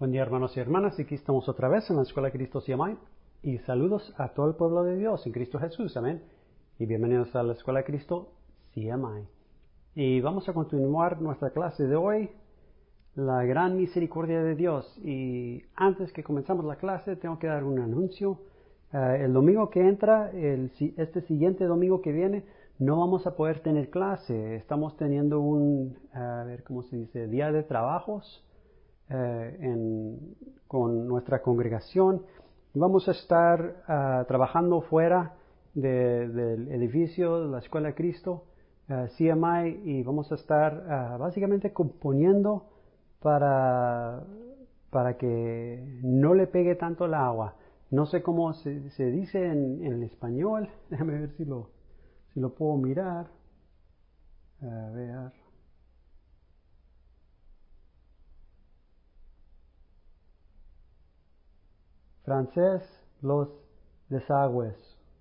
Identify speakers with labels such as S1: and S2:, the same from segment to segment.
S1: Buen día, hermanos y hermanas. Aquí estamos otra vez en la Escuela de Cristo CMI. Y saludos a todo el pueblo de Dios en Cristo Jesús. Amén. Y bienvenidos a la Escuela de Cristo CMI. Y vamos a continuar nuestra clase de hoy, la gran misericordia de Dios. Y antes que comenzamos la clase, tengo que dar un anuncio. El domingo que entra, este siguiente domingo que viene, no vamos a poder tener clase. Estamos teniendo día de trabajos con nuestra congregación. Vamos a estar trabajando fuera del edificio de la Escuela de Cristo, CMI, y vamos a estar básicamente componiendo para que no le pegue tanto el agua. No sé cómo se dice en el español. Déjame ver si lo puedo mirar. A ver. Francés, los desagües.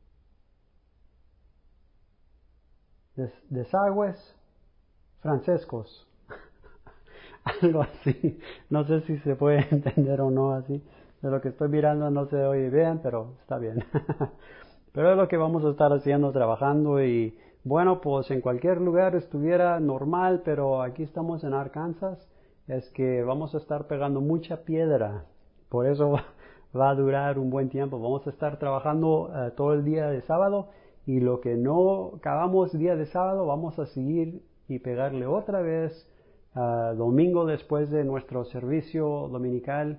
S1: Desagües francescos. Algo así. No sé si se puede entender o no así. De lo que estoy mirando no se oye bien, pero está bien. Pero es lo que vamos a estar haciendo, trabajando. Y bueno, pues en cualquier lugar estuviera normal, pero aquí estamos en Arkansas. Es que vamos a estar pegando mucha piedra. Por eso va a durar un buen tiempo. Vamos a estar trabajando todo el día de sábado, y lo que no acabamos día de sábado vamos a seguir y pegarle otra vez domingo después de nuestro servicio dominical,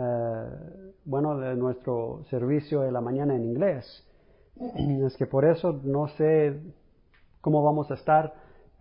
S1: de nuestro servicio de la mañana en inglés. Es que por eso no sé cómo vamos a estar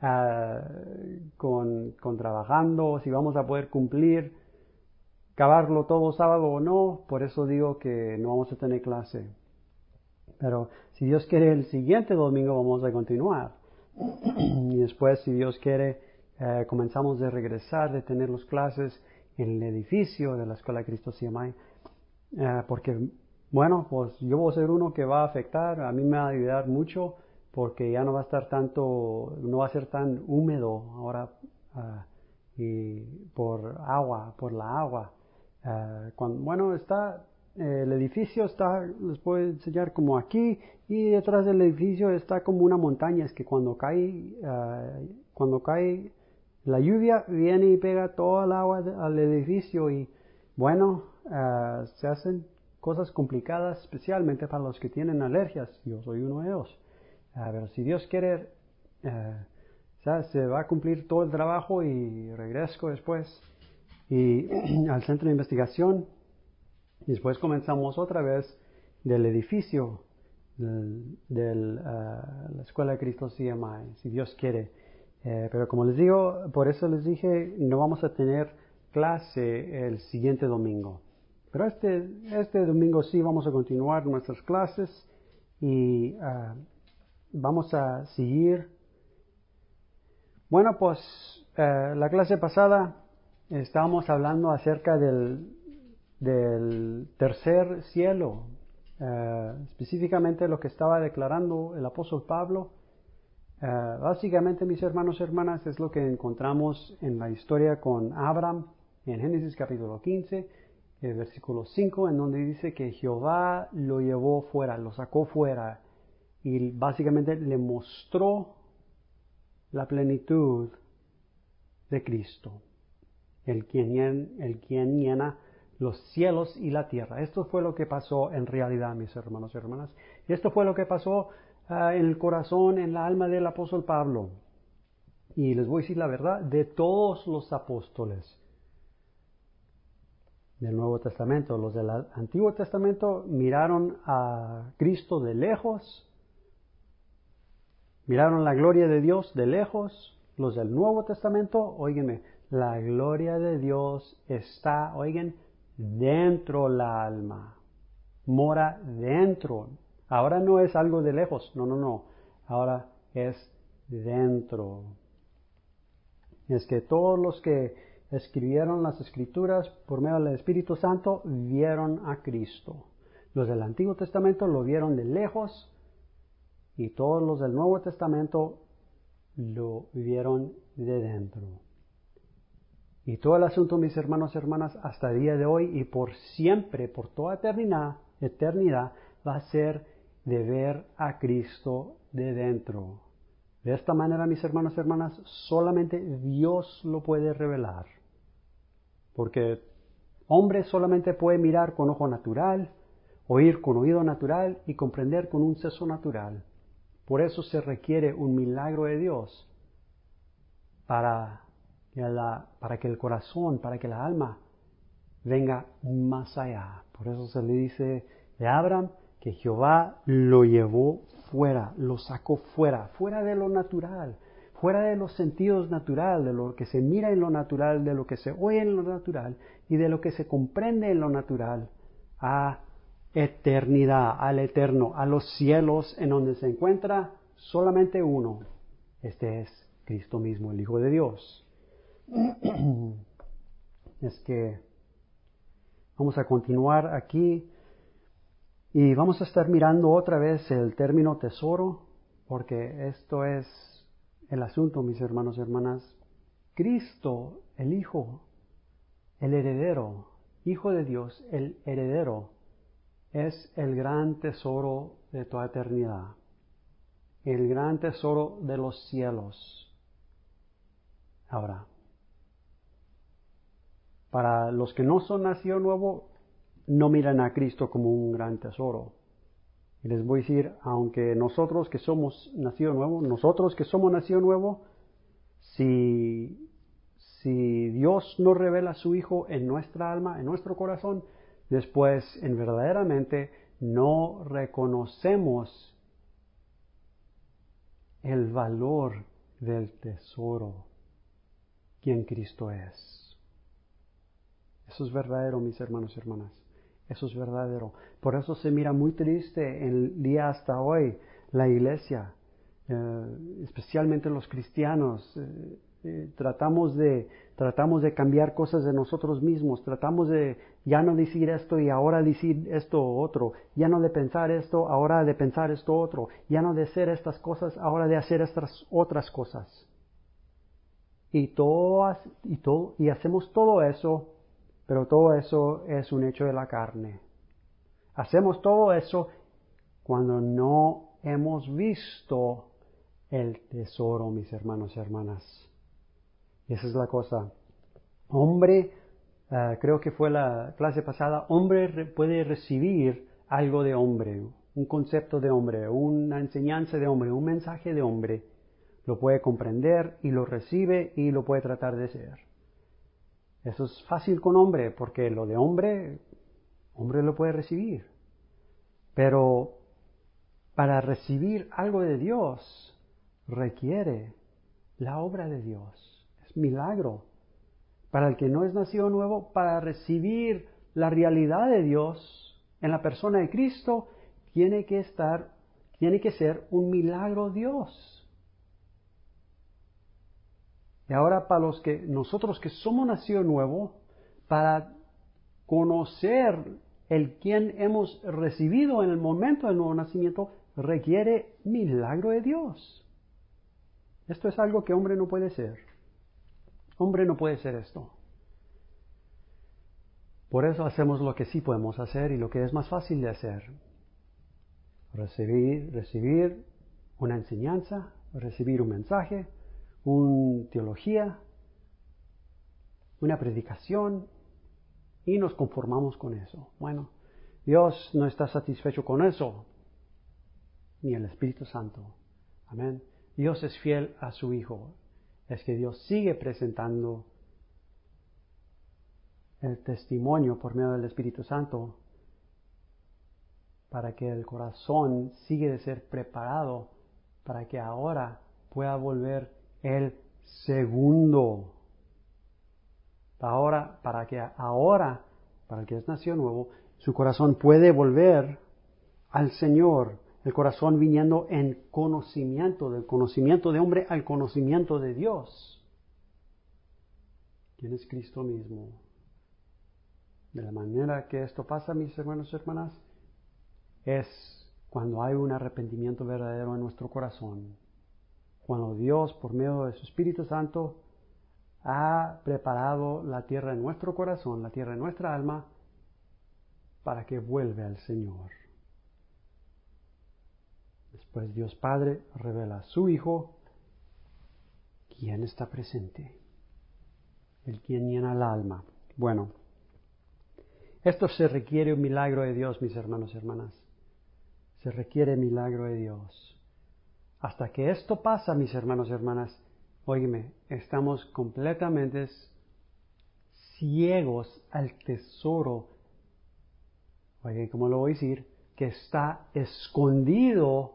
S1: con trabajando, si vamos a poder cumplir acabarlo todo sábado o no. Por eso digo que no vamos a tener clase. Pero si Dios quiere, el siguiente domingo vamos a continuar. Y después, si Dios quiere, comenzamos de regresar, de tener las clases en el edificio de la Escuela de Cristo CMI. Porque, bueno, pues yo voy a ser uno que va a afectar. A mí me va a ayudar mucho, porque ya no va a estar no va a ser tan húmedo ahora y por la agua. El edificio está, les puedo enseñar como aquí, y detrás del edificio está como una montaña. Es que cuando cae la lluvia, viene y pega toda el agua al edificio, y bueno, se hacen cosas complicadas, especialmente para los que tienen alergias. Yo soy uno de ellos. Pero si Dios quiere, se va a cumplir todo el trabajo, y regreso después y al centro de investigación. Y después comenzamos otra vez del edificio de la Escuela de Cristo CMI, si Dios quiere. Pero como les digo, por eso les dije, no vamos a tener clase el siguiente domingo. Pero este domingo sí vamos a continuar nuestras clases, y vamos a seguir. Bueno, pues la clase pasada estábamos hablando acerca del tercer cielo, específicamente lo que estaba declarando el apóstol Pablo. Básicamente, mis hermanos y hermanas, es lo que encontramos en la historia con Abraham en Génesis capítulo 15, versículo 5, en donde dice que Jehová lo llevó fuera, lo sacó fuera, y básicamente le mostró la plenitud de Cristo, el quien llena los cielos y la tierra. Esto fue lo que pasó en realidad, mis hermanos y hermanas. Esto fue lo que pasó en el corazón, en la alma del apóstol Pablo. Y les voy a decir la verdad, de todos los apóstoles del Nuevo Testamento, los del Antiguo Testamento miraron a Cristo de lejos, miraron la gloria de Dios de lejos. Los del Nuevo Testamento, óiganme, la gloria de Dios está, dentro la alma, mora dentro. Ahora no es algo de lejos, no, ahora es dentro. Es que todos los que escribieron las Escrituras por medio del Espíritu Santo vieron a Cristo. Los del Antiguo Testamento lo vieron de lejos, y todos los del Nuevo Testamento lo vieron de dentro. Y todo el asunto, mis hermanos y hermanas, hasta el día de hoy y por siempre, por toda eternidad, va a ser de ver a Cristo de dentro. De esta manera, mis hermanos y hermanas, solamente Dios lo puede revelar. Porque hombre solamente puede mirar con ojo natural, oír con oído natural y comprender con un seso natural. Por eso se requiere un milagro de Dios para que el corazón, para que la alma venga más allá. Por eso se le dice de Abraham que Jehová lo llevó fuera, lo sacó fuera de lo natural, fuera de los sentidos naturales, de lo que se mira en lo natural, de lo que se oye en lo natural y de lo que se comprende en lo natural, a eternidad, al eterno, a los cielos en donde se encuentra solamente uno. Este es Cristo mismo, el Hijo de Dios. Es que vamos a continuar aquí y vamos a estar mirando otra vez el término tesoro, porque esto es el asunto, mis hermanos y hermanas. Cristo, el Hijo, el heredero, Hijo de Dios, el heredero, es el gran tesoro de toda eternidad, el gran tesoro de los cielos. Ahora, para los que no son nacidos nuevo, no miran a Cristo como un gran tesoro. Y les voy a decir, aunque nosotros que somos nacido nuevo, si Dios no revela a su Hijo en nuestra alma, en nuestro corazón, después en verdaderamente no reconocemos el valor del tesoro, quien Cristo es. Eso es verdadero, mis hermanos y hermanas. Eso es verdadero. Por eso se mira muy triste el día hasta hoy la iglesia, especialmente los cristianos. Tratamos de cambiar cosas de nosotros mismos. Tratamos de ya no decir esto y ahora decir esto otro. Ya no de pensar esto, ahora de pensar esto otro. Ya no de hacer estas cosas, ahora de hacer estas otras cosas. Y hacemos todo eso. Pero todo eso es un hecho de la carne. Hacemos todo eso cuando no hemos visto el tesoro, mis hermanos y hermanas. Y esa es la cosa. Hombre, creo que fue la clase pasada, hombre puede recibir algo de hombre, un concepto de hombre, una enseñanza de hombre, un mensaje de hombre. Lo puede comprender y lo recibe y lo puede tratar de ser. Eso es fácil con hombre, porque lo de hombre lo puede recibir. Pero para recibir algo de Dios requiere la obra de Dios. Es milagro. Para el que no es nacido nuevo, para recibir la realidad de Dios en la persona de Cristo, tiene que ser un milagro Dios. Y ahora para nosotros que somos nacido nuevo, para conocer el quien hemos recibido en el momento del nuevo nacimiento, requiere milagro de Dios. Esto es algo que hombre no puede ser. Hombre no puede ser esto. Por eso hacemos lo que sí podemos hacer y lo que es más fácil de hacer. Recibir una enseñanza, recibir un mensaje, una teología, una predicación, y nos conformamos con eso. Bueno, Dios no está satisfecho con eso, ni el Espíritu Santo. Amén. Dios es fiel a su Hijo. Es que Dios sigue presentando el testimonio por medio del Espíritu Santo para que el corazón sigue de ser preparado para que ahora pueda volver el segundo. Para el que es nacido nuevo, su corazón puede volver al Señor, el corazón viniendo en conocimiento, del conocimiento de hombre al conocimiento de Dios. ¿Quién es Cristo mismo? De la manera que esto pasa, mis hermanos y hermanas, es cuando hay un arrepentimiento verdadero en nuestro corazón. Cuando Dios, por medio de su Espíritu Santo, ha preparado la tierra en nuestro corazón, la tierra en nuestra alma, para que vuelva al Señor. Después Dios Padre revela a su Hijo, quien está presente, el quien llena el alma. Bueno, esto se requiere un milagro de Dios, mis hermanos y hermanas. Se requiere milagro de Dios. Hasta que esto pasa, mis hermanos y hermanas, óigame, estamos completamente ciegos al tesoro. Oye, ¿cómo lo voy a decir? Que está escondido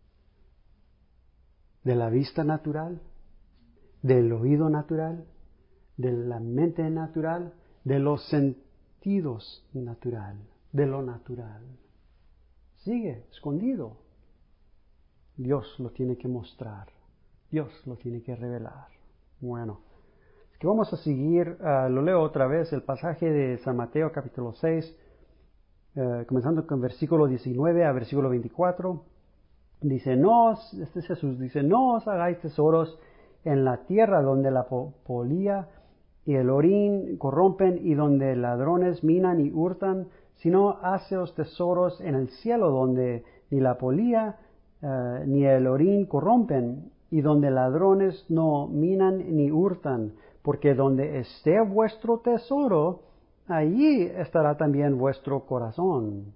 S1: de la vista natural, del oído natural, de la mente natural, de los sentidos natural, de lo natural. Sigue escondido. Dios lo tiene que mostrar. Dios lo tiene que revelar. Bueno, es que vamos a seguir, lo leo otra vez, el pasaje de San Mateo capítulo 6, comenzando con versículo 19 a versículo 24. Dice, este es Jesús, dice, no os hagáis tesoros en la tierra donde la polilla y el orín corrompen y donde ladrones minan y hurtan, sino haceos tesoros en el cielo donde ni la polilla ni el orín corrompen y donde ladrones no minan ni hurtan, porque donde esté vuestro tesoro, allí estará también vuestro corazón.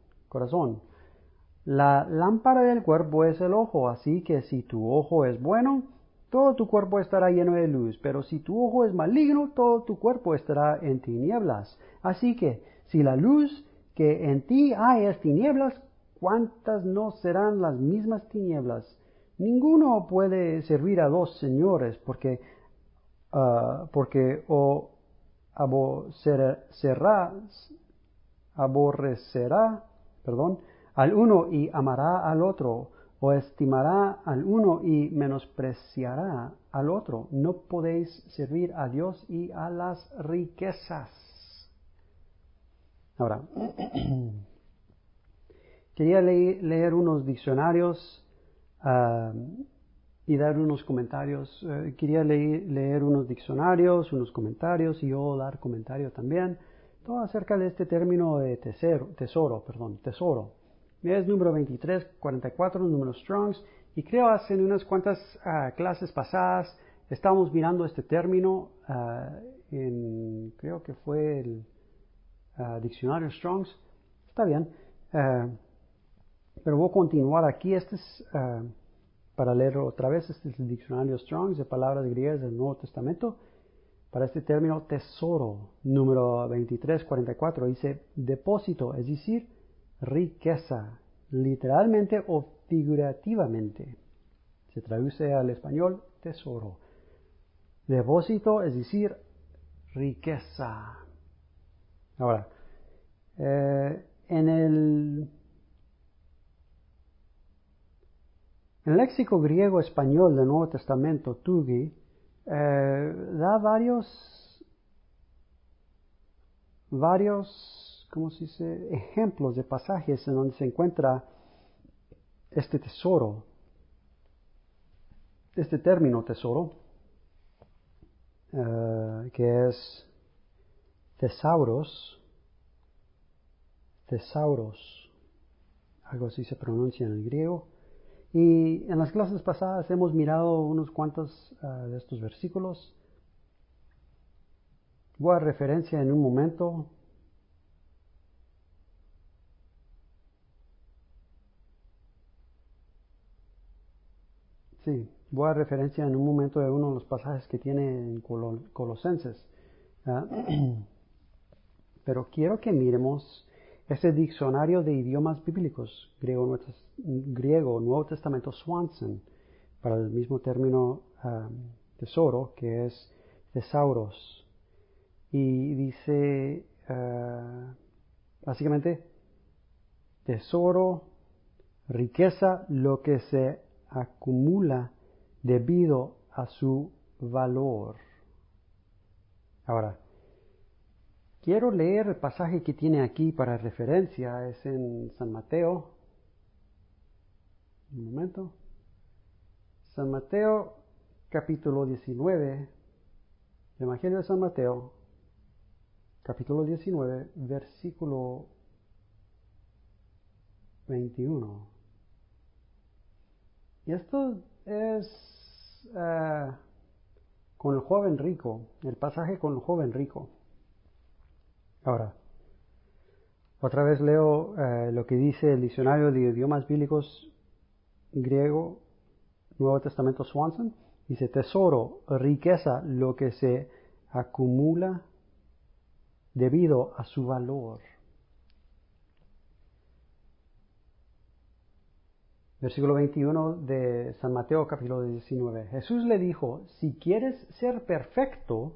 S1: La lámpara del cuerpo es el ojo, así que si tu ojo es bueno, todo tu cuerpo estará lleno de luz, pero si tu ojo es maligno, todo tu cuerpo estará en tinieblas. Así que, si la luz que en ti hay es tinieblas, ¿cuántas no serán las mismas tinieblas? Ninguno puede servir a dos señores, porque o aborrecerá, al uno y amará al otro, o estimará al uno y menospreciará al otro. No podéis servir a Dios y a las riquezas. Ahora, quería leer unos diccionarios y dar unos comentarios. Quería leer unos diccionarios, unos comentarios y yo dar comentario también. Todo acerca de este término de tesoro. Es número 2344, número Strongs, y creo hace unas cuantas clases pasadas estábamos mirando este término creo que fue el diccionario Strongs. Está bien, pero voy a continuar aquí. Este es, para leer otra vez, este es el diccionario Strongs de palabras griegas del Nuevo Testamento. Para este término tesoro, número 2344, dice depósito, es decir, riqueza, literalmente o figurativamente. Se traduce al español tesoro. Depósito, es decir, riqueza. Ahora, en el léxico griego español del Nuevo Testamento, Tugi, da varios, ¿cómo se dice?, ejemplos de pasajes en donde se encuentra este tesoro, este término tesoro, que es tesauros, algo así se pronuncia en el griego. Y en las clases pasadas hemos mirado unos cuantos de estos versículos. Voy a referencia en un momento. Sí, voy a referencia en un momento de uno de los pasajes que tiene en Colosenses. Pero quiero que miremos ese diccionario de idiomas bíblicos, griego Nuevo Testamento Swanson, para el mismo término tesoro, que es tesauros. Y dice, básicamente, tesoro, riqueza, lo que se acumula debido a su valor. Ahora, quiero leer el pasaje que tiene aquí para referencia, es en San Mateo. Un momento. San Mateo capítulo 19, Evangelio de San Mateo, capítulo 19, versículo 21. Y esto es con el joven rico, el pasaje con el joven rico. Ahora, otra vez leo lo que dice el diccionario de idiomas bíblicos griego, Nuevo Testamento Swanson. Dice tesoro, riqueza, lo que se acumula debido a su valor. Versículo 21 de San Mateo capítulo 19. Jesús le dijo, si quieres ser perfecto,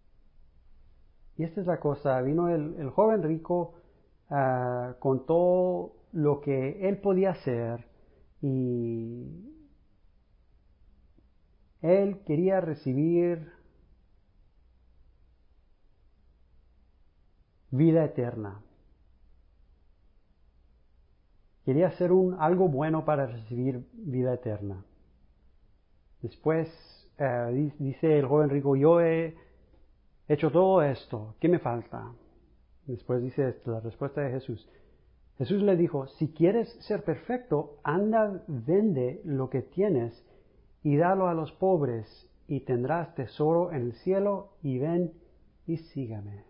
S1: y esta es la cosa, vino el joven rico con todo lo que él podía hacer y él quería recibir vida eterna. Quería hacer algo bueno para recibir vida eterna. Después dice el joven rico, yo he hecho todo esto, ¿qué me falta? Después dice la respuesta de Jesús. Jesús le dijo, si quieres ser perfecto, anda, vende lo que tienes y dalo a los pobres y tendrás tesoro en el cielo y ven y sígame.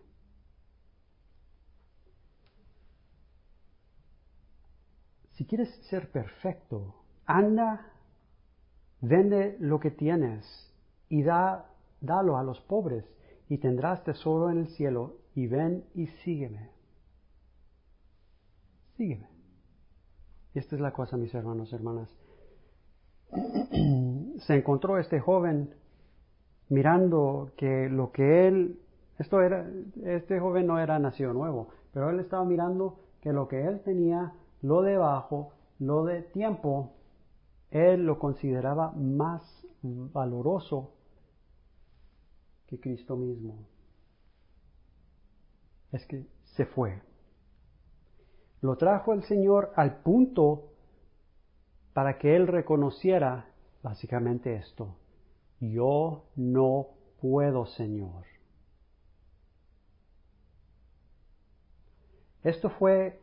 S1: Si quieres ser perfecto, anda, vende lo que tienes y dalo a los pobres y tendrás tesoro en el cielo y ven y sígueme. Sígueme. Y esta es la cosa, mis hermanos, hermanas. Se encontró este joven mirando que lo que este joven no era nacido nuevo, pero él estaba mirando que lo que él tenía, lo de abajo, lo de tiempo, él lo consideraba más valoroso que Cristo mismo. Es que se fue. Lo trajo el Señor al punto para que él reconociera básicamente esto. Yo no puedo, Señor. Esto fue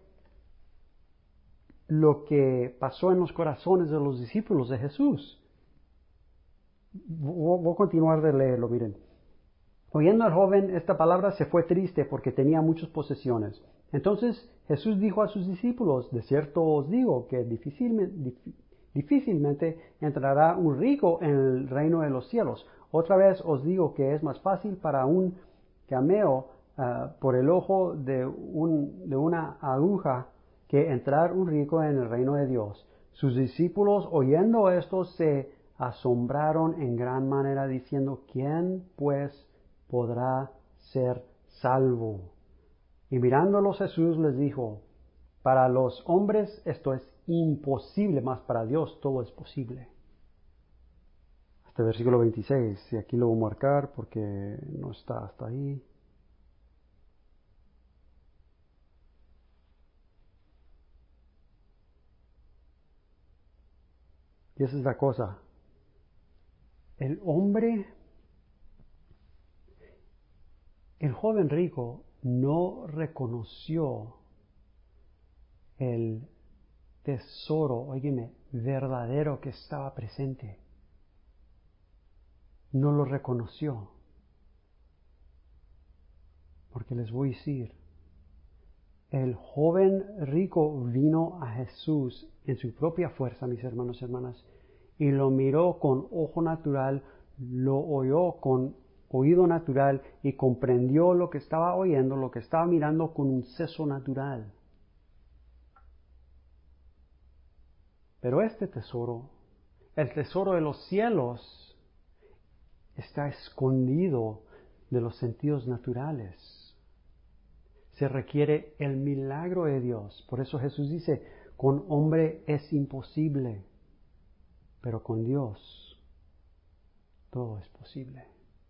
S1: lo que pasó en los corazones de los discípulos de Jesús. Voy a continuar de leerlo, miren. Oyendo al joven esta palabra se fue triste porque tenía muchas posesiones. Entonces Jesús dijo a sus discípulos, de cierto os digo que difícilmente entrará un rico en el reino de los cielos. Otra vez os digo que es más fácil para un cameo por el ojo de una aguja que entrar un rico en el reino de Dios. Sus discípulos oyendo esto se asombraron en gran manera diciendo, ¿quién pues podrá ser salvo? Y mirándolos Jesús les dijo, para los hombres esto es imposible, mas para Dios todo es posible. Hasta el versículo 26, y aquí lo voy a marcar porque no está hasta ahí. Y esa es la cosa. El joven rico no reconoció el tesoro, óyeme, verdadero que estaba presente. No lo reconoció. Porque les voy a decir, el joven rico vino a Jesús en su propia fuerza, mis hermanos y hermanas, y lo miró con ojo natural, lo oyó con oído natural y comprendió lo que estaba oyendo, lo que estaba mirando con un seso natural. Pero este tesoro, el tesoro de los cielos, está escondido de los sentidos naturales. Se requiere el milagro de Dios. Por eso Jesús dice, con hombre es imposible, pero con Dios todo es posible.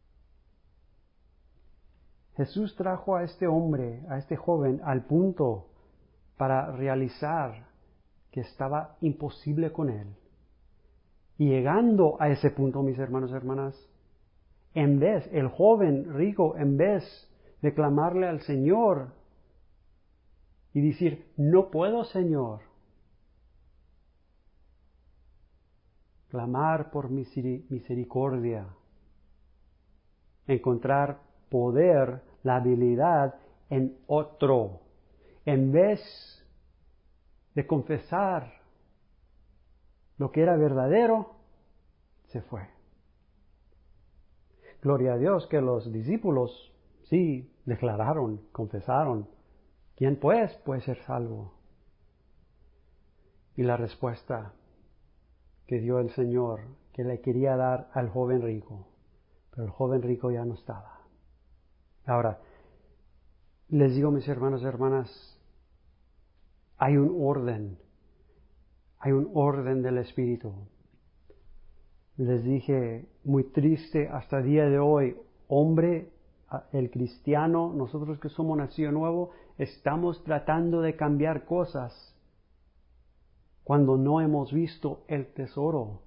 S1: Jesús trajo a este hombre, a este joven, al punto para realizar que estaba imposible con él. Y llegando a ese punto, mis hermanos y hermanas, el joven rico, en vez de clamarle al Señor y decir, no puedo, Señor, clamar por misericordia, encontrar poder, la habilidad en otro, en vez de confesar lo que era verdadero, se fue. Gloria a Dios que los discípulos sí declararon, confesaron, ¿quién pues puede ser salvo? Y la respuesta que dio el Señor, que le quería dar al joven rico, pero el joven rico ya no estaba. Ahora, les digo, mis hermanos y hermanas, hay un orden del Espíritu. Les dije, muy triste hasta el día de hoy, hombre, el cristiano, nosotros que somos nacido nuevo, estamos tratando de cambiar cosas cuando no hemos visto el tesoro.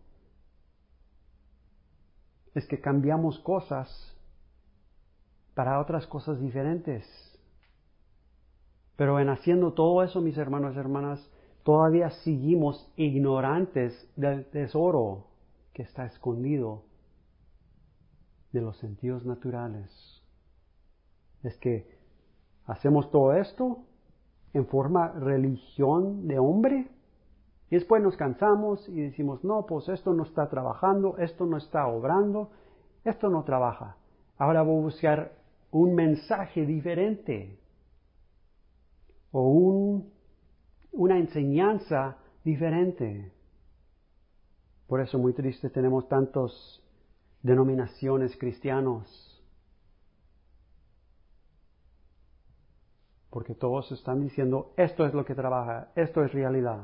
S1: Es que cambiamos cosas para otras cosas diferentes. Pero en haciendo todo eso, mis hermanos y hermanas, todavía seguimos ignorantes del tesoro que está escondido de los sentidos naturales. Es que hacemos todo esto en forma religión de hombre y después nos cansamos y decimos, no, pues esto no está trabajando, esto no está obrando, esto no trabaja. Ahora voy a buscar un mensaje diferente o una enseñanza diferente. Por eso muy triste tenemos tantas denominaciones cristianos, porque todos están diciendo esto es lo que trabaja, esto es realidad.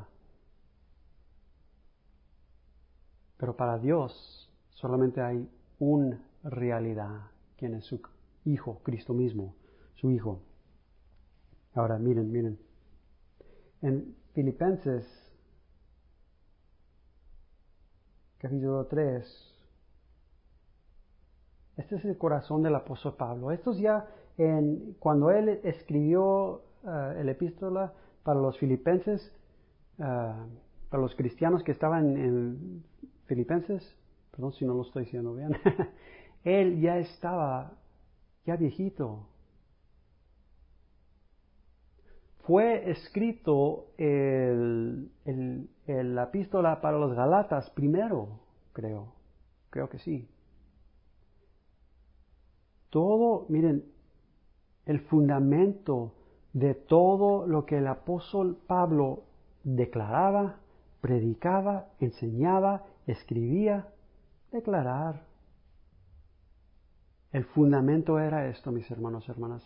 S1: Pero para Dios solamente hay una realidad, quien es su Hijo, Cristo mismo, su Hijo. Ahora miren, en Filipenses capítulo 3, este es el corazón del apóstol Pablo. Esto es ya cuando él escribió el epístola para los filipenses, para los cristianos que estaban en Filipenses, perdón si no lo estoy diciendo bien, él ya estaba ya viejito. Fue escrito la epístola para los Galatas primero, creo que sí. Todo, miren, el fundamento de todo lo que el apóstol Pablo declaraba, predicaba, enseñaba, escribía, declarar. El fundamento era esto, mis hermanos y hermanas.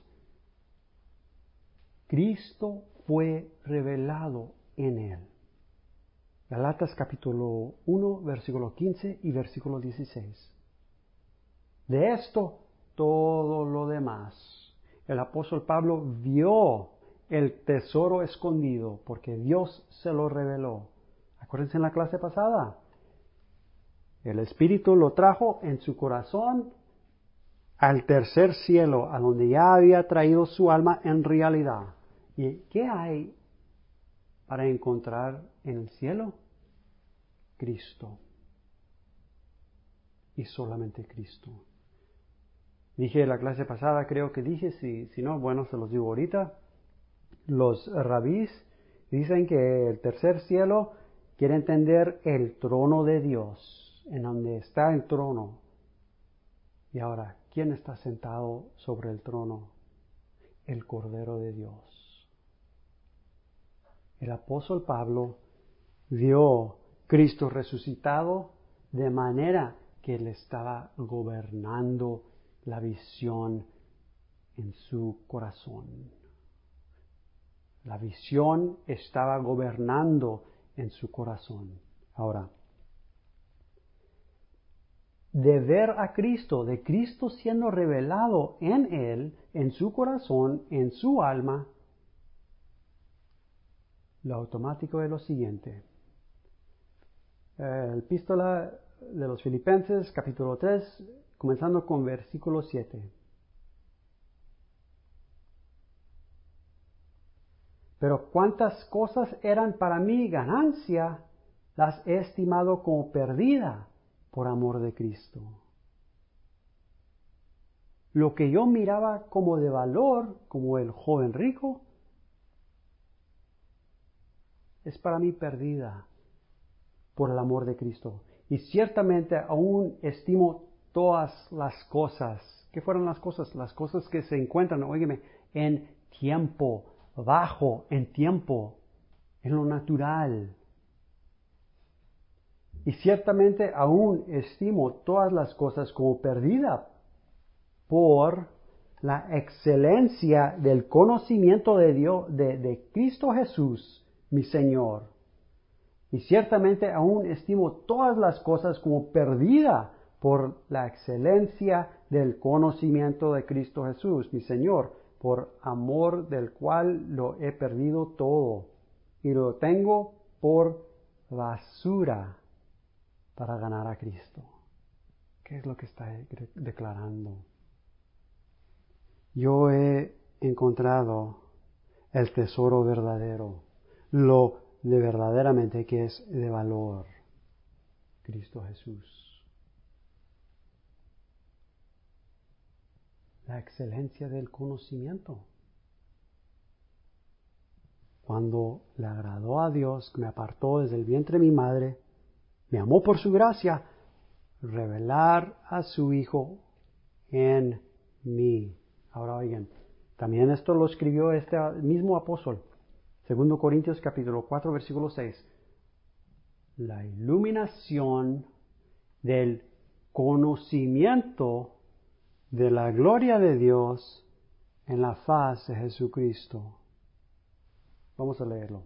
S1: Cristo fue revelado en él. Galatas capítulo 1, versículo 15 y versículo 16. De esto, todo lo demás. El apóstol Pablo vio el tesoro escondido porque Dios se lo reveló. Acuérdense en la clase pasada. El Espíritu lo trajo en su corazón al tercer cielo, a donde ya había traído su alma en realidad. ¿Y qué hay para encontrar en el cielo? Cristo. Y solamente Cristo. Dije en la clase pasada, creo que dije, si no, bueno, se los digo ahorita. Los rabís dicen que el tercer cielo quiere entender el trono de Dios, en donde está el trono. Y ahora, ¿quién está sentado sobre el trono? El Cordero de Dios. El apóstol Pablo vio Cristo resucitado de manera que él estaba gobernando la visión en su corazón. La visión estaba gobernando en su corazón. Ahora, de ver a Cristo, de Cristo siendo revelado en él, en su corazón, en su alma, lo automático es lo siguiente. Epístola de los Filipenses, capítulo 3, comenzando con versículo 7. Pero cuántas cosas eran para mí ganancia, las he estimado como perdida por amor de Cristo. Lo que yo miraba como de valor, como el joven rico, es para mí perdida por el amor de Cristo. Y ciertamente aún estimo todas las cosas. ¿Qué fueron las cosas? Las cosas que se encuentran, óigeme, en tiempo, bajo en tiempo, en lo natural. Y ciertamente aún estimo todas las cosas como perdida por la excelencia del conocimiento de Dios, de Cristo Jesús, mi Señor. Y ciertamente aún estimo todas las cosas como perdida por la excelencia del conocimiento de Cristo Jesús, mi Señor, por amor del cual lo he perdido todo y lo tengo por basura para ganar a Cristo. ¿Qué es lo que está declarando? Yo he encontrado el tesoro verdadero, lo de verdaderamente que es de valor, Cristo Jesús. La excelencia del conocimiento. Cuando le agradó a Dios, me apartó desde el vientre de mi madre, me amó por su gracia, revelar a su Hijo en mí. Ahora oigan, también esto lo escribió este mismo apóstol. 2 Corintios capítulo 4 versículo 6. La iluminación del conocimiento de la gloria de Dios en la faz de Jesucristo. Vamos a leerlo.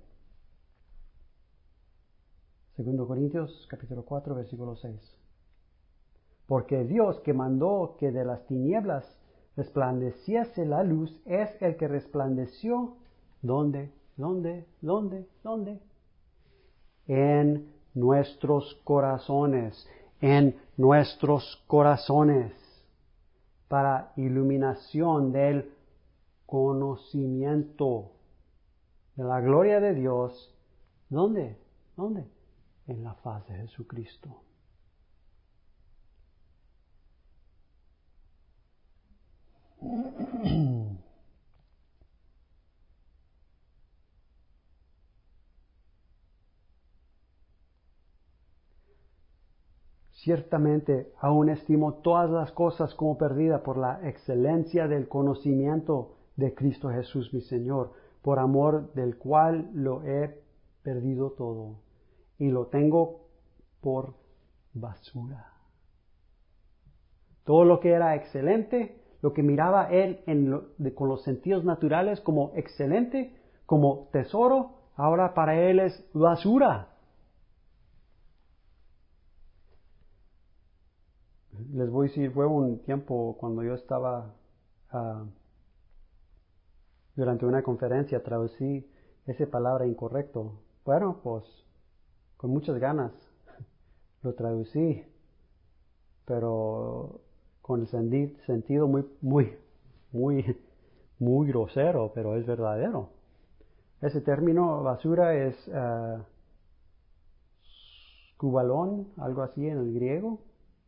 S1: 2 Corintios capítulo 4 versículo 6. Porque Dios que mandó que de las tinieblas resplandeciese la luz es el que resplandeció. ¿Dónde? En nuestros corazones, para iluminación del conocimiento de la gloria de Dios. ¿Dónde? En la faz de Jesucristo. Ciertamente aún estimo todas las cosas como perdida por la excelencia del conocimiento de Cristo Jesús mi Señor, por amor del cual lo he perdido todo y lo tengo por basura. Todo lo que era excelente, lo que miraba él con los sentidos naturales como excelente, como tesoro, ahora para él es basura. Les voy a decir, fue un tiempo cuando yo estaba durante una conferencia, traducí esa palabra incorrecto. Bueno, pues con muchas ganas lo traducí, pero con el sentido muy grosero, pero es verdadero. Ese término basura es skubalón, algo así en el griego.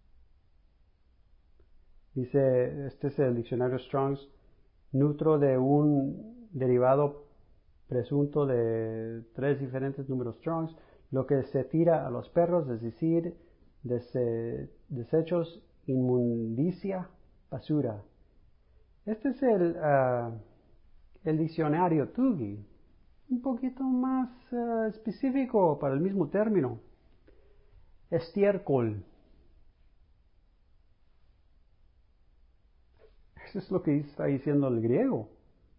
S1: Dice, este es el diccionario Strong's, nutro de un derivado presunto de 3 diferentes números Strong's, lo que se tira a los perros, es decir, desechos, inmundicia, basura. Este es el diccionario Tugi, un poquito más específico para el mismo término. Estiércol. Eso es lo que está diciendo el griego.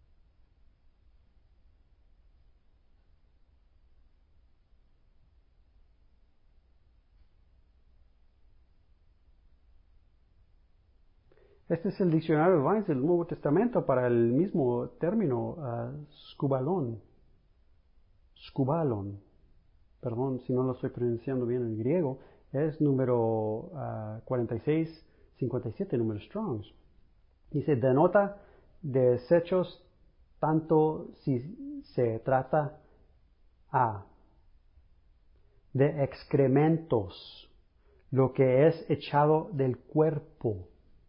S1: Este es el diccionario Vines del Nuevo Testamento para el mismo término, skubalon. Skubalon. Perdón si no lo estoy pronunciando bien en griego. Es número 46 57, número Strongs. Dice, denota desechos tanto si se trata de excrementos, lo que es echado del cuerpo.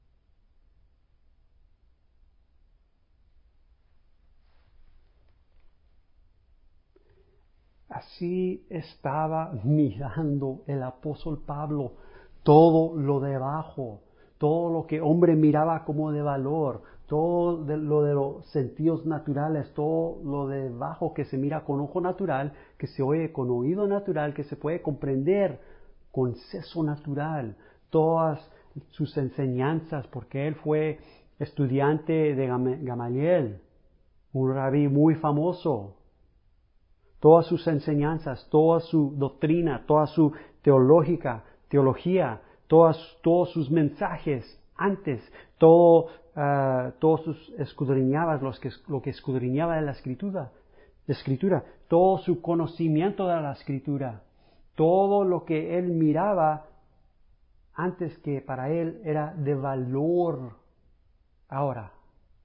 S1: Así estaba mirando el apóstol Pablo todo lo de abajo, todo lo que hombre miraba como de valor, todo lo de los sentidos naturales, todo lo de abajo que se mira con ojo natural, que se oye con oído natural, que se puede comprender con seso natural, todas sus enseñanzas, porque él fue estudiante de Gamaliel, un rabí muy famoso. Todas sus enseñanzas, toda su doctrina, toda su teología, todos sus mensajes antes, todos sus escudriñabas, lo que escudriñaba de la escritura, todo su conocimiento de la escritura, todo lo que él miraba antes que para él era de valor ahora.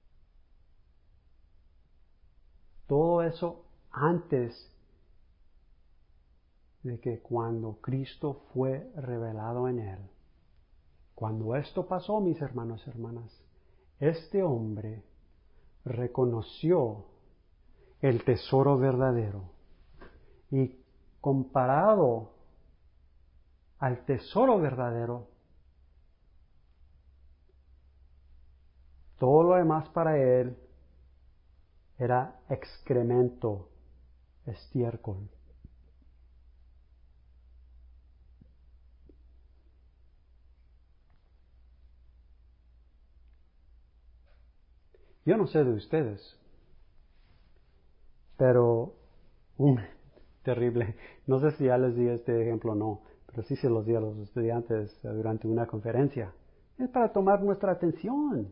S1: Todo eso antes de que cuando Cristo fue revelado en él. Cuando esto pasó, mis hermanos y hermanas, este hombre reconoció el tesoro verdadero y comparado al tesoro verdadero, todo lo demás para él era excremento, estiércol. Yo no sé de ustedes, pero terrible. No sé si ya les di este ejemplo o no, pero sí se los di a los estudiantes durante una conferencia. Es para tomar nuestra atención.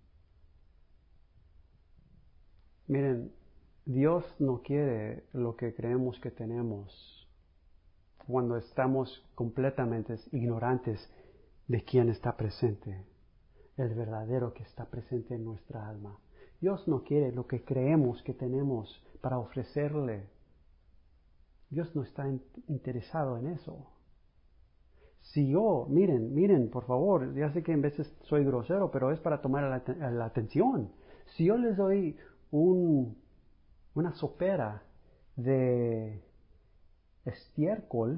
S1: Miren, Dios no quiere lo que creemos que tenemos cuando estamos completamente ignorantes de quién está presente, el verdadero que está presente en nuestra alma. Dios no quiere lo que creemos que tenemos para ofrecerle. Dios no está interesado en eso. Si yo, miren, por favor, ya sé que en veces soy grosero, pero es para tomar la atención. Si yo les doy una sopera de estiércol,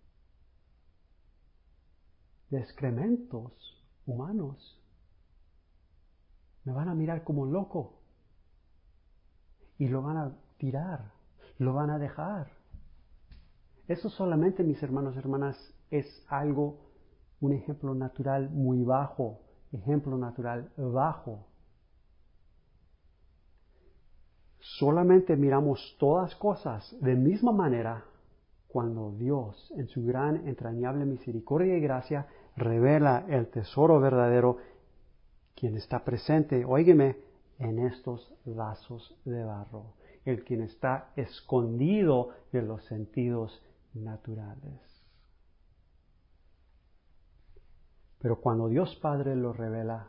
S1: de excrementos humanos, me van a mirar como loco y lo van a tirar, lo van a dejar. Eso solamente, mis hermanos y hermanas, es algo, un ejemplo natural muy bajo, ejemplo natural bajo. Solamente miramos todas cosas de misma manera cuando Dios, en su gran, entrañable misericordia y gracia, revela el tesoro verdadero, quien está presente, óigeme, en estos vasos de barro, el quien está escondido de los sentidos naturales. Pero cuando Dios Padre lo revela,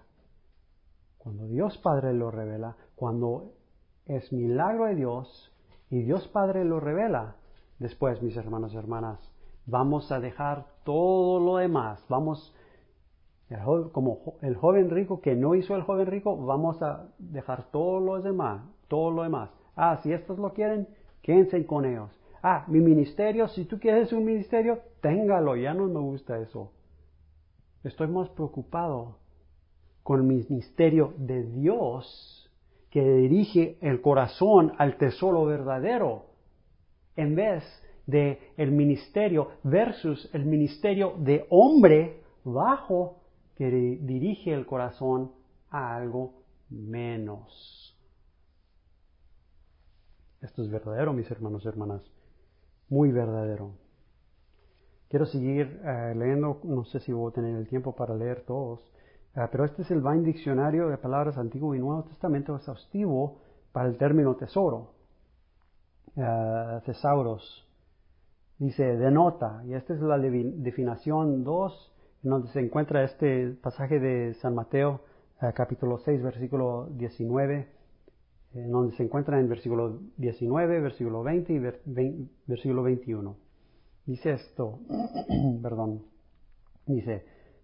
S1: cuando es milagro de Dios y Dios Padre lo revela, después, mis hermanos y hermanas, vamos a dejar todo lo demás, como el joven rico que no hizo el joven rico, vamos a dejar todo lo demás. Si estos lo quieren, quédense con ellos. Mi ministerio, si tú quieres un ministerio, téngalo, ya no me gusta eso. Estoy más preocupado con el ministerio de Dios que dirige el corazón al tesoro verdadero, en vez de el ministerio versus el ministerio de hombre bajo que dirige el corazón a algo menos. Esto es verdadero, mis hermanos y hermanas, muy verdadero. Quiero seguir leyendo, no sé si voy a tener el tiempo para leer todos, pero este es el Vine Diccionario de Palabras Antiguo y Nuevo Testamento exhaustivo para el término tesoro. Tesauros. Dice, denota, y esta es la definición 2, donde se encuentra este pasaje de San Mateo, capítulo 6, versículo 19, en donde se encuentra en versículo 19, versículo 20 y versículo 21. Dice esto, perdón, dice,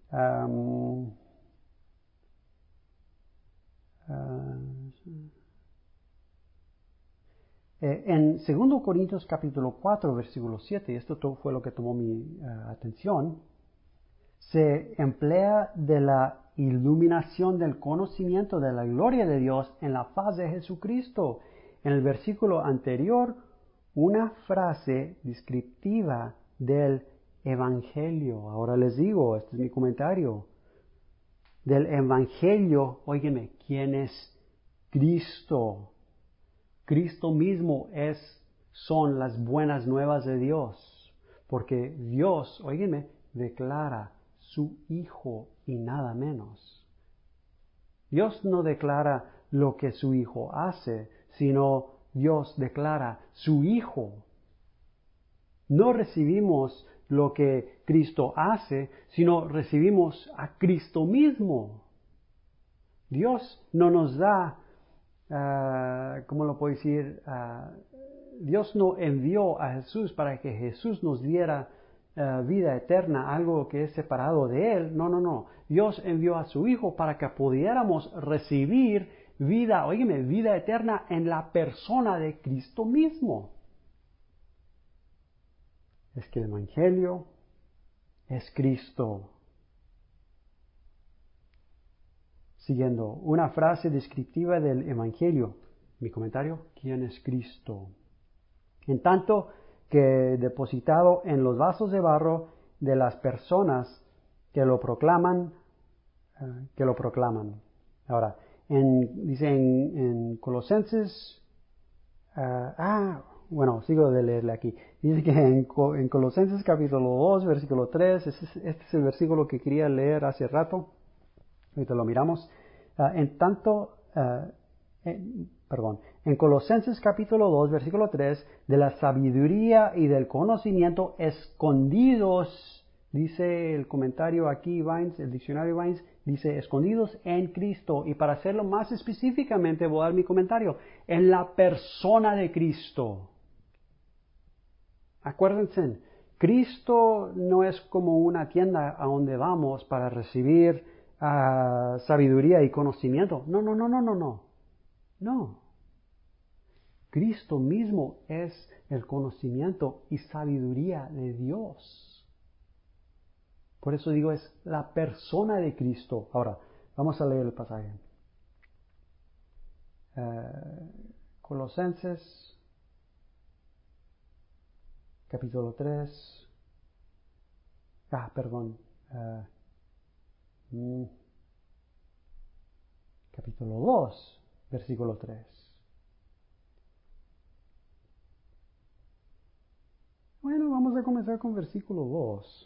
S1: en 2 Corintios capítulo 4, versículo 7, y esto fue lo que tomó mi atención, se emplea de la iluminación del conocimiento de la gloria de Dios en la faz de Jesucristo. En el versículo anterior, una frase descriptiva del Evangelio. Ahora les digo, este es mi comentario. Del Evangelio, óyeme, ¿quién es Cristo? Cristo mismo son las buenas nuevas de Dios. Porque Dios, óyeme, declara su Hijo y nada menos. Dios no declara lo que su Hijo hace, sino Dios declara su Hijo. No recibimos lo que Cristo hace, sino recibimos a Cristo mismo. Dios no nos da, ¿cómo lo puedo decir? Dios no envió a Jesús para que Jesús nos diera vida eterna, algo que es separado de Él. No, no, no. Dios envió a su Hijo para que pudiéramos recibir vida, óyeme, vida eterna en la persona de Cristo mismo. Es que el Evangelio es Cristo. Siguiendo, una frase descriptiva del Evangelio. Mi comentario, ¿quién es Cristo? En tanto que depositado en los vasos de barro de las personas que lo proclaman, Ahora, dice en Colosenses, sigo de leerle aquí. Dice que en Colosenses capítulo 2, versículo 3, este es el versículo que quería leer hace rato. Ahorita lo miramos. En Colosenses capítulo 2, versículo 3, de la sabiduría y del conocimiento escondidos, dice el comentario aquí, Vines, el diccionario Vines, dice escondidos en Cristo. Y para hacerlo más específicamente, voy a dar mi comentario, en la persona de Cristo. Acuérdense, Cristo no es como una tienda a donde vamos para recibir sabiduría y conocimiento. No, no, no, no, no, no. No. Cristo mismo es el conocimiento y sabiduría de Dios. Por eso digo, es la persona de Cristo. Ahora, vamos a leer el pasaje. Colosenses, capítulo 3. Capítulo 2, versículo 3. Bueno, vamos a comenzar con versículo 2.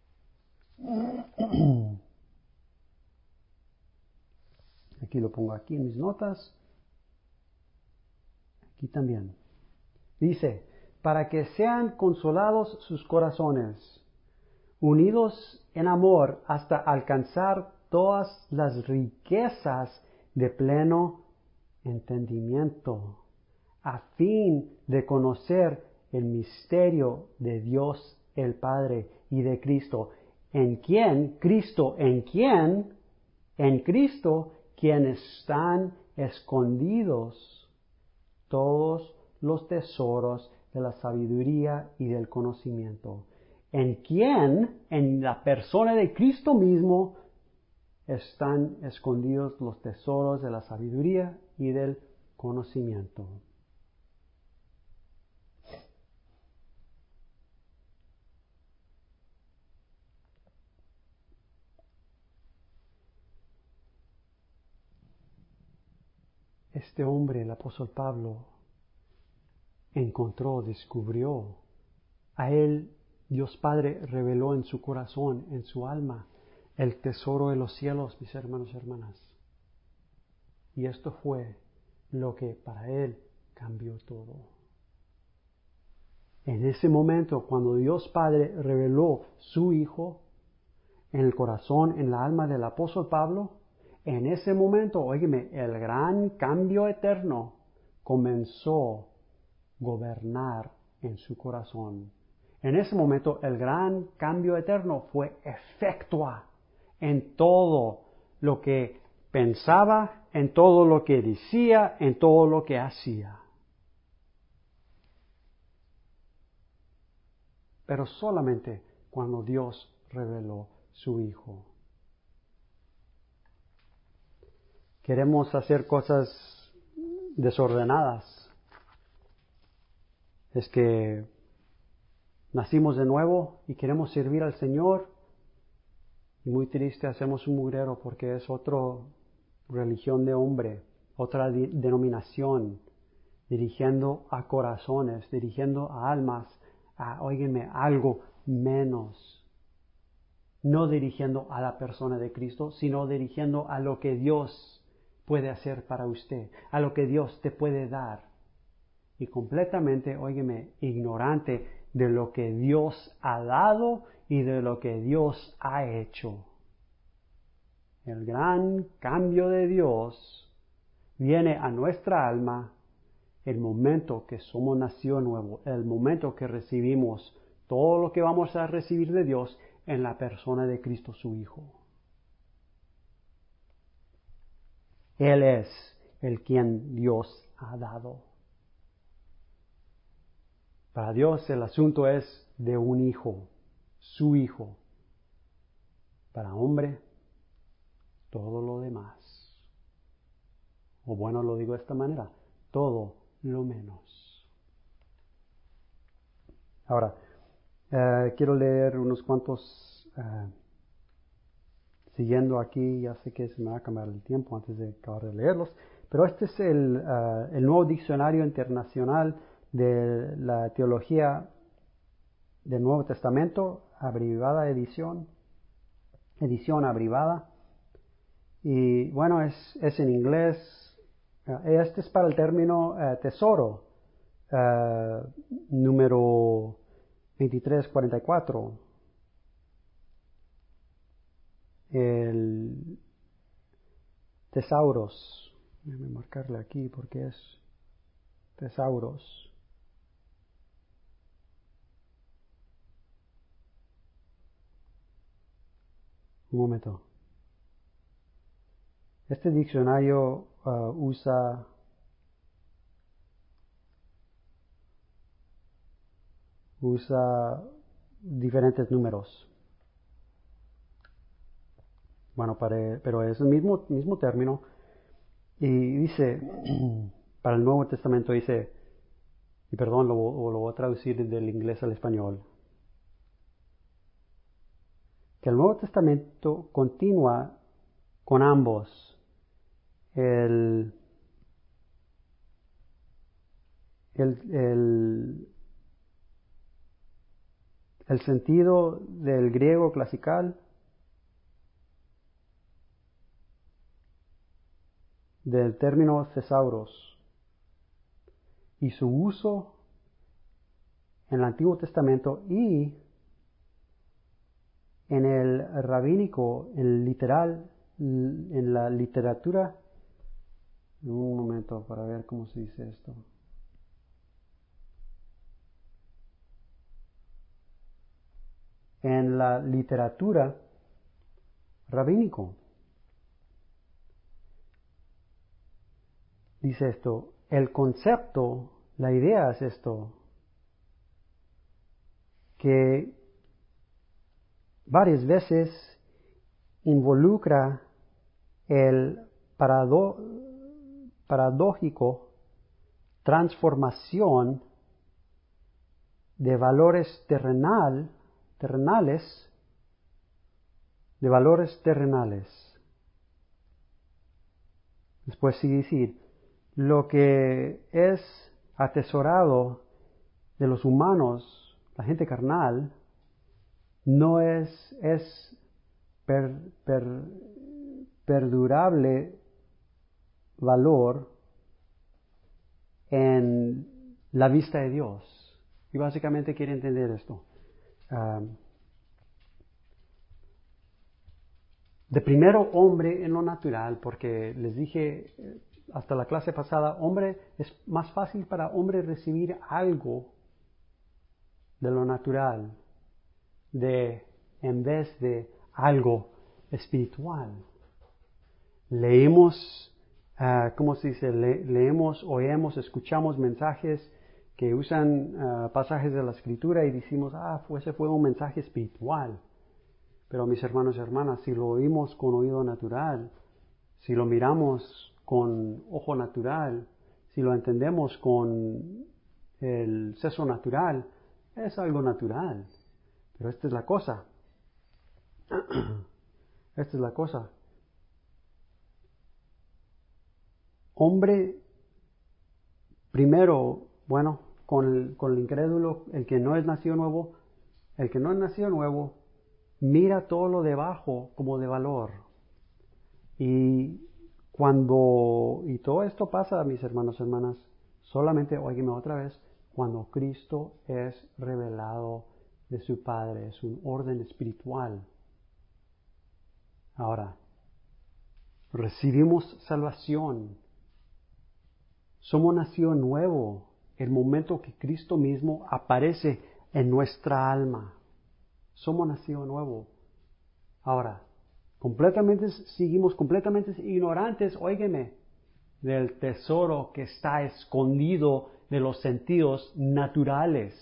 S1: Aquí lo pongo aquí en mis notas. Aquí también. Dice, para que sean consolados sus corazones, unidos en amor hasta alcanzar todas las riquezas de pleno entendimiento, a fin de conocer el misterio de Dios el Padre y de Cristo, en quien están escondidos todos los tesoros de la sabiduría y del conocimiento. En la persona de Cristo mismo, están escondidos los tesoros de la sabiduría y del conocimiento. Este hombre, el apóstol Pablo, descubrió. A él Dios Padre reveló en su corazón, en su alma, el tesoro de los cielos, mis hermanos y hermanas. Y esto fue lo que para él cambió todo. En ese momento, cuando Dios Padre reveló su Hijo, en el corazón, en la alma del apóstol Pablo, en ese momento, óigeme, el gran cambio eterno comenzó a gobernar en su corazón. En ese momento, el gran cambio eterno fue efectua en todo lo que pensaba, en todo lo que decía, en todo lo que hacía. Pero solamente cuando Dios reveló su Hijo. Queremos hacer cosas desordenadas. Es que nacimos de nuevo y queremos servir al Señor. Y muy triste, hacemos un mugrero porque es otra religión de hombre, otra denominación, dirigiendo a corazones, dirigiendo a almas, óiganme, algo menos. No dirigiendo a la persona de Cristo, sino dirigiendo a lo que Dios puede hacer para usted, a lo que Dios te puede dar. Y completamente, óigeme, ignorante de lo que Dios ha dado y de lo que Dios ha hecho. El gran cambio de Dios viene a nuestra alma el momento que somos nacido nuevo, el momento que recibimos todo lo que vamos a recibir de Dios en la persona de Cristo su Hijo. Él es el quien Dios ha dado. Para Dios el asunto es de un hijo, su hijo. Para hombre, todo lo demás. O bueno, lo digo de esta manera, todo lo menos. Ahora, quiero leer unos cuantos, siguiendo aquí, ya sé que se me va a acabar el tiempo antes de acabar de leerlos, pero este es el nuevo diccionario internacional de la teología del Nuevo Testamento, abrevada edición abrevada. Y bueno, es en inglés. Este es para el término tesoro, número 2344. El tesauros. Déjame marcarle aquí porque es tesauros. Un momento. Este diccionario usa diferentes números. Bueno, pero es el mismo término. Y dice, para el Nuevo Testamento dice, y perdón, lo voy a traducir del inglés al español, que el Nuevo Testamento continúa con ambos. El sentido del griego clasical del término thesauros y su uso en el Antiguo Testamento y en el rabínico, en la literatura. Un momento para ver cómo se dice esto. En la literatura rabínico. Dice esto, el concepto, la idea es esto, que varias veces involucra el paradójico transformación de valores terrenales, Después sigue decir, lo que es atesorado de los humanos, la gente carnal, no es perdurable valor en la vista de Dios. Y básicamente quiere entender esto. de primero hombre en lo natural, porque les dije hasta la clase pasada, hombre, es más fácil para hombre recibir algo de lo natural, en vez de algo espiritual. Leemos, ¿cómo se dice? Leemos, oímos, escuchamos mensajes que usan pasajes de la Escritura y decimos, ese fue un mensaje espiritual. Pero mis hermanos y hermanas, si lo oímos con oído natural, si lo miramos con ojo natural, si lo entendemos con el seso natural, es algo natural. Pero esta es la cosa. Esta es la cosa. Hombre, primero, bueno, con el incrédulo, el que no es nacido nuevo, mira todo lo debajo como de valor. Y todo esto pasa, mis hermanos y hermanas, solamente, óigame otra vez, cuando Cristo es revelado de su Padre, es un orden espiritual. Ahora, recibimos salvación. Somos nacido nuevo el momento que Cristo mismo aparece en nuestra alma. Somos nacido nuevo. Ahora, seguimos completamente ignorantes, óigeme, del tesoro que está escondido de los sentidos naturales.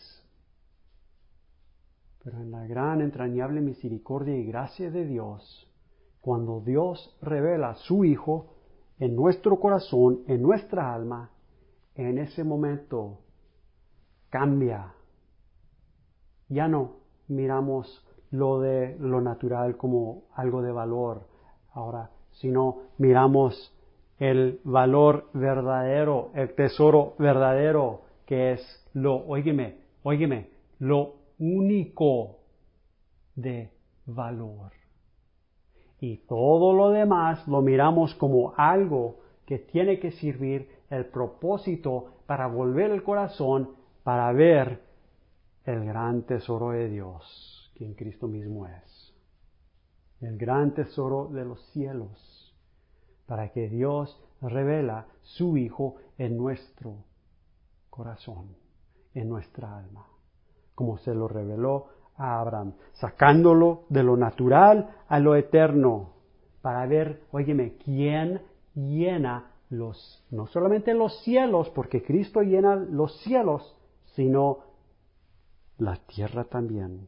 S1: Pero en la gran, entrañable misericordia y gracia de Dios, cuando Dios revela a su Hijo en nuestro corazón, en nuestra alma, en ese momento cambia. Ya no miramos lo natural como algo de valor ahora, sino miramos el valor verdadero, el tesoro verdadero, que es óigeme, lo único de valor. Y todo lo demás lo miramos como algo que tiene que servir el propósito para volver el corazón para ver el gran tesoro de Dios, que en Cristo mismo es. El gran tesoro de los cielos, para que Dios revela su Hijo en nuestro corazón, en nuestra alma, como se lo reveló a Abraham, sacándolo de lo natural a lo eterno, para ver, óyeme, quién llena no solamente los cielos, porque Cristo llena los cielos, sino la tierra también.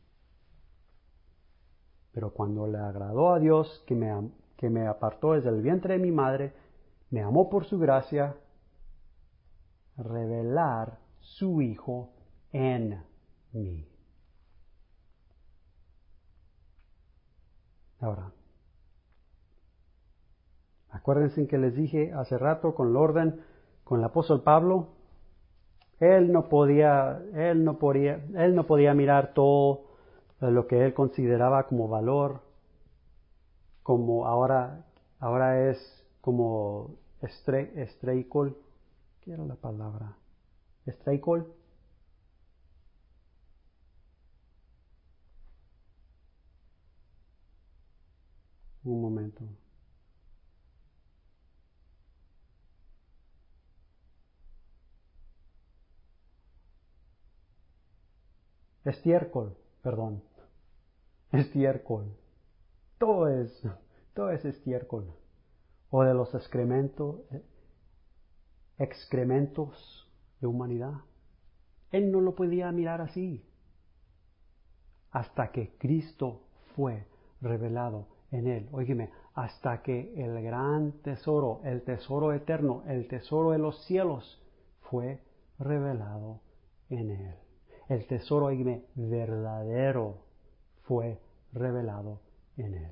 S1: Pero cuando le agradó a Dios que me apartó desde el vientre de mi madre, me amó por su gracia, revelar su Hijo en mí. Ahora, acuérdense que les dije hace rato con el orden, con el apóstol Pablo, él no podía mirar todo lo que él consideraba como valor, como ahora es como estreicol. ¿Qué era la palabra? Estreicol. Un momento. Estiércol, perdón. Estiércol. Todo es estiércol. O de los excrementos de humanidad. Él no lo podía mirar así. Hasta que Cristo fue revelado en él. Óigeme, hasta que el gran tesoro, el tesoro eterno, el tesoro de los cielos fue revelado en él. El tesoro, óigeme, verdadero fue revelado en él.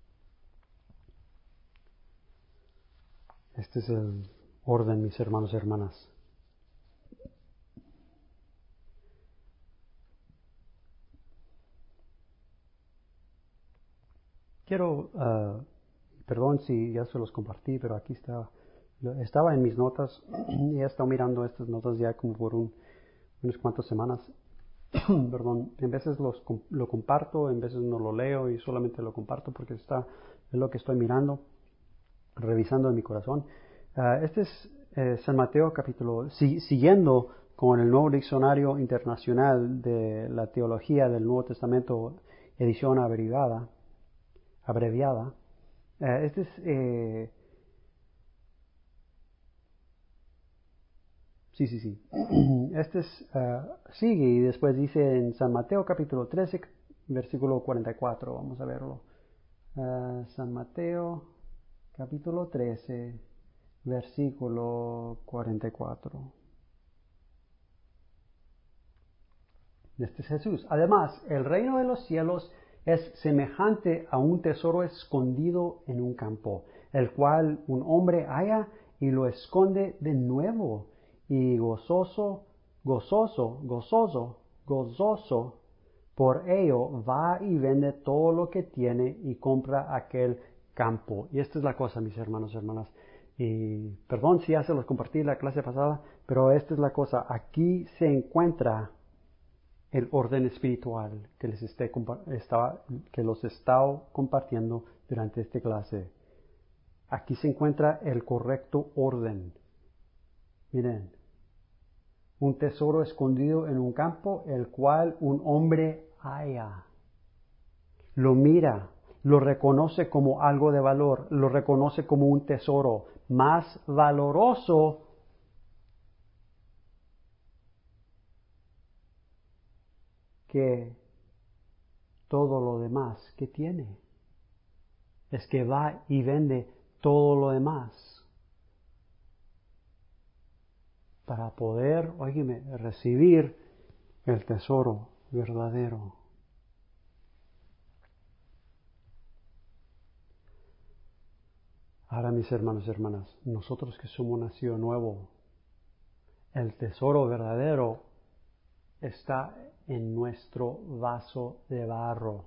S1: Este es el orden, mis hermanos y hermanas. Quiero, perdón si ya se los compartí, pero aquí estaba en mis notas y he estado mirando estas notas ya como por unas cuantas semanas. Perdón, en veces lo comparto, en veces no lo leo y solamente lo comparto porque está es lo que estoy mirando, revisando en mi corazón. Este es San Mateo capítulo, siguiendo con el Nuevo Diccionario Internacional de la Teología del Nuevo Testamento, edición abreviada. Este es, sí. Este es, sigue y después dice en San Mateo capítulo 13, versículo 44. Vamos a verlo. San Mateo capítulo 13, versículo 44. Este es Jesús. Además, el reino de los cielos es semejante a un tesoro escondido en un campo, el cual un hombre halla y lo esconde de nuevo, y gozoso por ello va y vende todo lo que tiene y compra aquel campo. Y esta es la cosa, mis hermanos y hermanas. Y perdón si ya se los compartí la clase pasada, pero esta es la cosa. Aquí se encuentra el orden espiritual que los he estado compartiendo durante esta clase. Aquí se encuentra el correcto orden. Miren, un tesoro escondido en un campo, el cual un hombre halla. Lo mira, lo reconoce como algo de valor, lo reconoce como un tesoro más valoroso que todo lo demás que tiene. Es que va y vende todo lo demás para poder, óigeme, recibir el tesoro verdadero. Ahora, mis hermanos y hermanas, nosotros que somos nacido nuevo, el tesoro verdadero está en nuestro vaso de barro.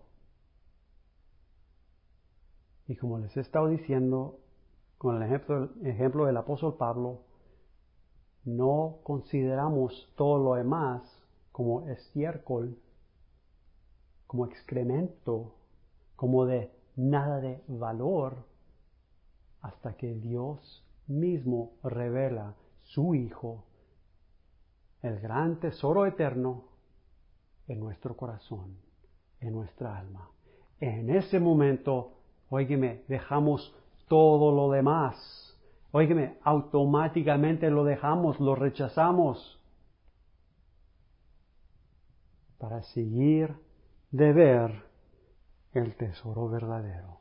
S1: Y como les he estado diciendo, con el ejemplo del apóstol Pablo, no consideramos todo lo demás como estiércol, como excremento, como de nada de valor, hasta que Dios mismo revela su Hijo, el gran tesoro eterno, en nuestro corazón, en nuestra alma. En ese momento, óigeme, dejamos todo lo demás. Óigeme, automáticamente lo dejamos, lo rechazamos para seguir de ver el tesoro verdadero.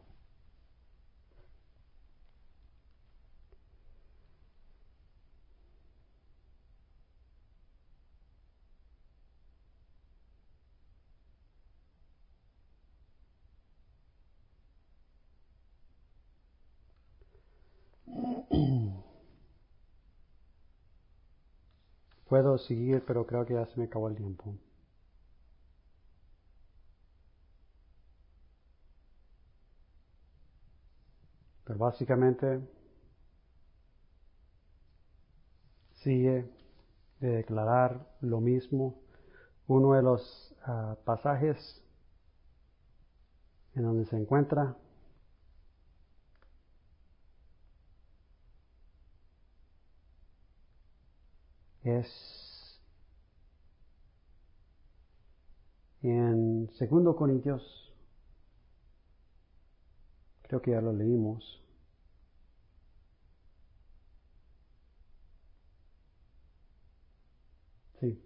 S1: Puedo seguir, pero creo que ya se me acabó el tiempo. Pero básicamente sigue de declarar lo mismo. Uno de los pasajes en donde se encuentra es en 2 Corintios, creo que ya lo leímos. Sí.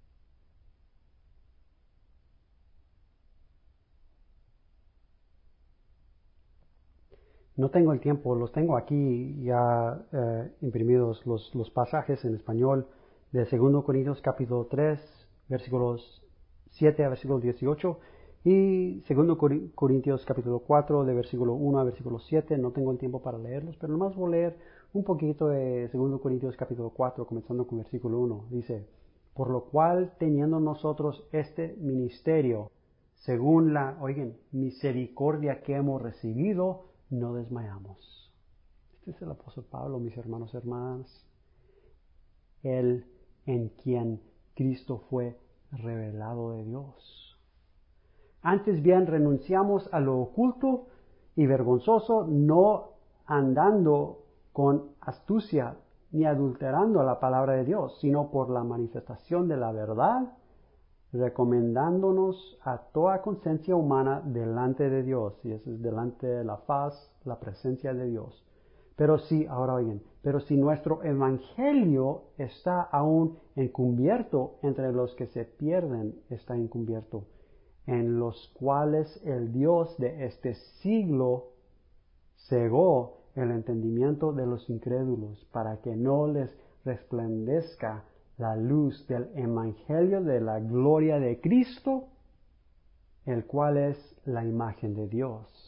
S1: No tengo el tiempo, los tengo aquí ya imprimidos los pasajes en español de 2 Corintios capítulo 3, versículos 7 a versículo 18 y 2 Corintios capítulo 4 de versículo 1 a versículo 7. No tengo el tiempo para leerlos, pero nomás voy a leer un poquito de 2 Corintios capítulo 4, comenzando con versículo 1. Dice, por lo cual teniendo nosotros este ministerio, según la, oigan, misericordia que hemos recibido, no desmayamos. Este es el apóstol Pablo, mis hermanos y hermanas. Él en quien Cristo fue revelado de Dios. Antes bien renunciamos a lo oculto y vergonzoso, no andando con astucia ni adulterando la palabra de Dios, sino por la manifestación de la verdad, recomendándonos a toda conciencia humana delante de Dios. Y eso es delante de la faz, la presencia de Dios. Pero si, ahora oigan, pero si nuestro evangelio está aún encubierto entre los que se pierden, está encubierto, en los cuales el Dios de este siglo cegó el entendimiento de los incrédulos para que no les resplandezca la luz del evangelio de la gloria de Cristo, el cual es la imagen de Dios.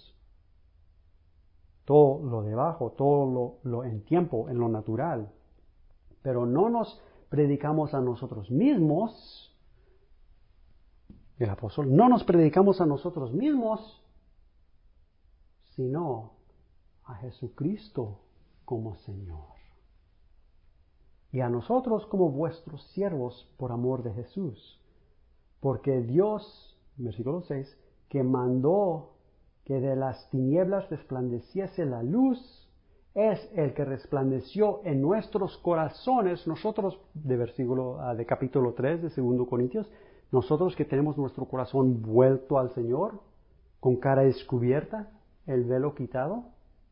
S1: Todo lo debajo, todo lo en tiempo, en lo natural. Pero no nos predicamos a nosotros mismos, el apóstol, no nos predicamos a nosotros mismos, sino a Jesucristo como Señor. Y a nosotros como vuestros siervos por amor de Jesús. Porque Dios, versículo 6, que mandó que de las tinieblas resplandeciese la luz, es el que resplandeció en nuestros corazones, nosotros, de capítulo 3 de 2 Corintios, nosotros que tenemos nuestro corazón vuelto al Señor, con cara descubierta, el velo quitado,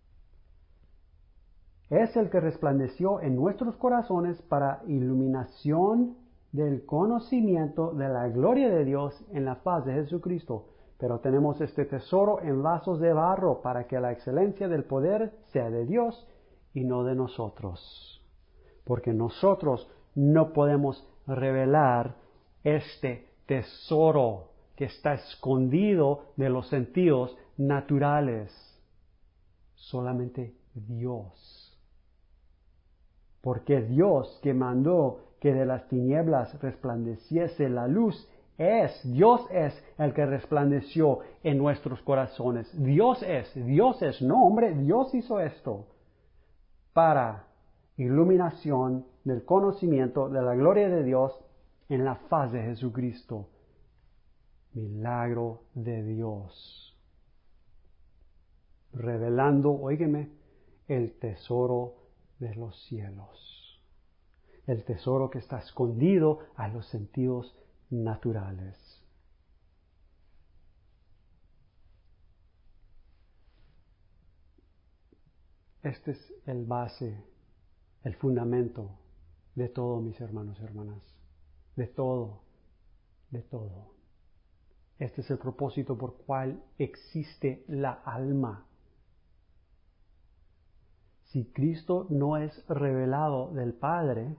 S1: es el que resplandeció en nuestros corazones para iluminación del conocimiento de la gloria de Dios en la faz de Jesucristo. Pero tenemos este tesoro en vasos de barro para que la excelencia del poder sea de Dios y no de nosotros. Porque nosotros no podemos revelar este tesoro que está escondido de los sentidos naturales. Solamente Dios. Porque Dios que mandó que de las tinieblas resplandeciese la luz, Dios es el que resplandeció en nuestros corazones. Dios es, no hombre, Dios hizo esto para iluminación del conocimiento de la gloria de Dios en la faz de Jesucristo. Milagro de Dios. Revelando, óigeme, el tesoro de los cielos. El tesoro que está escondido a los sentidos naturales. Este es el base, el fundamento de todo, mis hermanos y hermanas. De todo, de todo. Este es el propósito por cual existe la alma. Si Cristo no es revelado del Padre,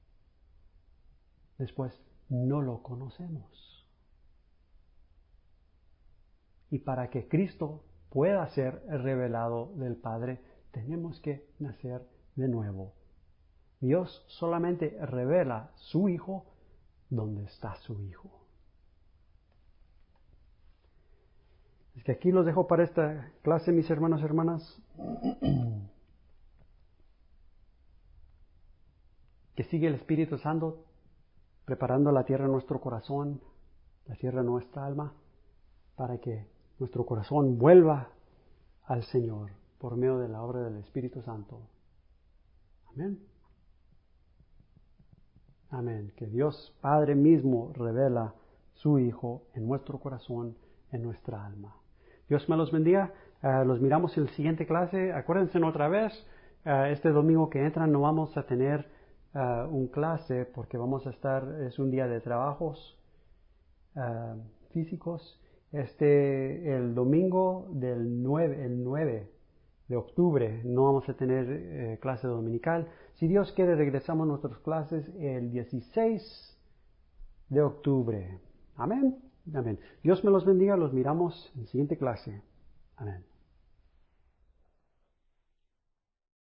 S1: después no lo conocemos. Y para que Cristo pueda ser revelado del Padre, tenemos que nacer de nuevo. Dios solamente revela su Hijo donde está su Hijo. Es que aquí los dejo para esta clase, mis hermanos y hermanas. Que sigue el Espíritu Santo preparando la tierra en nuestro corazón, la tierra en nuestra alma, para que nuestro corazón vuelva al Señor por medio de la obra del Espíritu Santo. Amén. Amén. Que Dios Padre mismo revela su Hijo en nuestro corazón, en nuestra alma. Dios me los bendiga. Los miramos en la siguiente clase. Acuérdense otra vez, este domingo que entra no vamos a tener un clase porque vamos a estar, es un día de trabajos físicos. El domingo el 9 de octubre no vamos a tener clase dominical. Si Dios quiere, regresamos a nuestras clases el 16 de octubre. Amén. Amén. Dios me los bendiga. Los miramos en la siguiente clase. Amén.